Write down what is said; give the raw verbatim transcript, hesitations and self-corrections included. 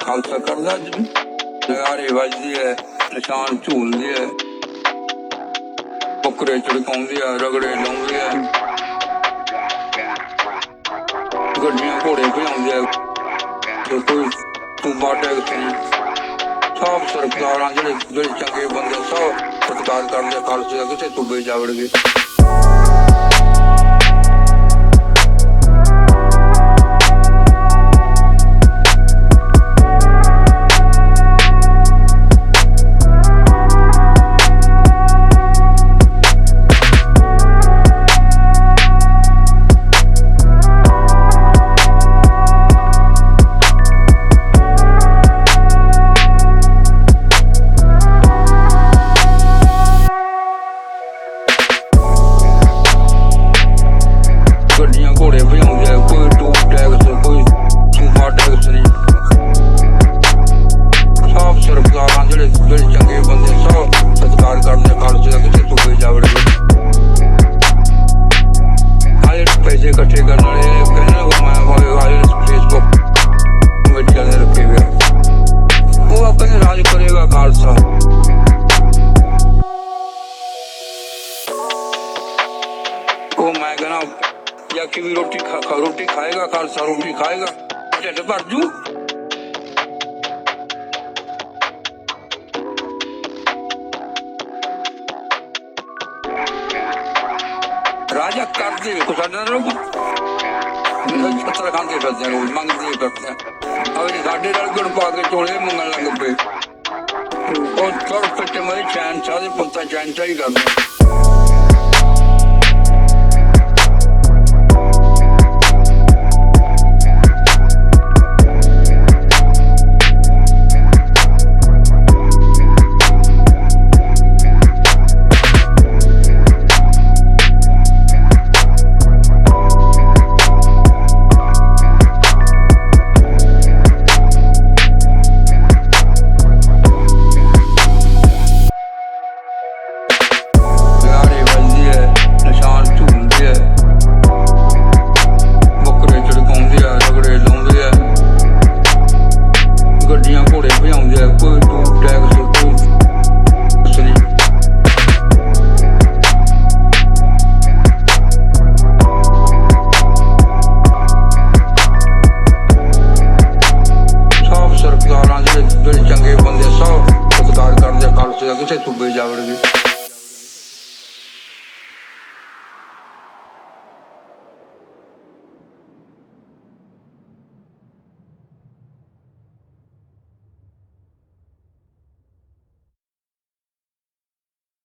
ਖਾਲਸਾ ਕਰਦਾ ਅੱਜ ਵੀ ਨਗਾਰੇ ਵੱਜਦੀ ਹੈ, ਨਿਸ਼ਾਨ ਝੂਲਦੇ ਹੈ, ਬੱਕਰੇ ਚੜਕਾਉਂਦੇ ਆ, ਰਗੜੇ ਲਾਉਂਦੇ ਆ, ਗੱਡੀਆਂ ਘੋੜੇ ਭਜਾਉਂਦੇ ਆ, ਤੇ ਕੋਈ ਸੂਬਾ ਟੈਕਸ ਨਹੀਂ। ਸਭ ਸਰਕਾਰਾਂ ਜਿਹੜੇ ਜਿਹੜੇ ਚੰਗੇ ਬੰਦੇ ਸਭ ਸਤਿਕਾਰ ਕਰਦੇ ਖਾਲਸੇ ਦਾ, ਕਿਸੇ ਸੂਬੇ ਜਾ ਵੜ ਗਏ। ਗੱਡੀਆਂ ਘੋੜੇ ਭਜਾਉਂਦੇ ਆ, ਕੋਈ ਟੂਰ ਟੈਕਸ, ਕੋਈ ਸੂਬਾ ਟੈਕਸ ਨਹੀਂ। ਸਭ ਸਰਕਾਰਾਂ ਜਿਹੜੇ ਜਿਹੜੇ ਚੰਗੇ ਬੰਦੇ ਸਭ ਸਤਿਕਾਰ ਕਰਦੇ ਖਾਲਸੇ ਦਾ, ਕਿਸੇ ਸੂਬੇ ਜਾ ਵੜ ਗਏ। ਆਹ ਜਿਹੜੇ ਪੈਸੇ ਇਕੱਠੇ ਕਰਨ ਵਾਲੇ ਕਹਿੰਦੇ ਮੈਂ ਹੋਏ ਫੇਸਬੁੱਕ ਕਮੇਟੀਆਂ ਨੇ ਰੱਖੇ ਹੋਏ, ਉਹ ਆਪਣੇ ਰਾਜ ਕਰੇਗਾ ਖਾਲਸਾ। ਉਹ ਮੈਂ ਕਹਿਣਾ ਜਾਂ ਕਿ ਵੀ ਰੋਟੀ ਖਾ ਖਾ ਰੋਟੀ ਖਾਏਗਾ ਖਾਲਸਾ, ਰੋਟੀ ਖਾਏਗਾ ਢਿੱਡ ਭਰ ਜੂ। ਰਾਜਾ ਕਰਦੇ ਵੇਖੋ ਸਾਡਾ ਲੋਕ ਪੱਤਰ ਖਾਂਦੇ ਫਿਰਦੇ ਰੋਜ਼ ਮੰਗਦੇ ਫਿਰਦੇ ਆ, ਸਾਡੇ ਨਾਲ ਗੁਣ ਪਾ ਕੇ ਚੋਲੇ ਮੰਗਣ ਲੱਗ ਪਏ। ਉਹ ਤੁਰ ਪਿੱਟੇ ਮਰੇ ਚੈਨ ਚਾਹ ਦੇ ਪੁੱਤਾਂ ਚੈਨ ਚਾਹ ਹੀ ਕਰਦੇ।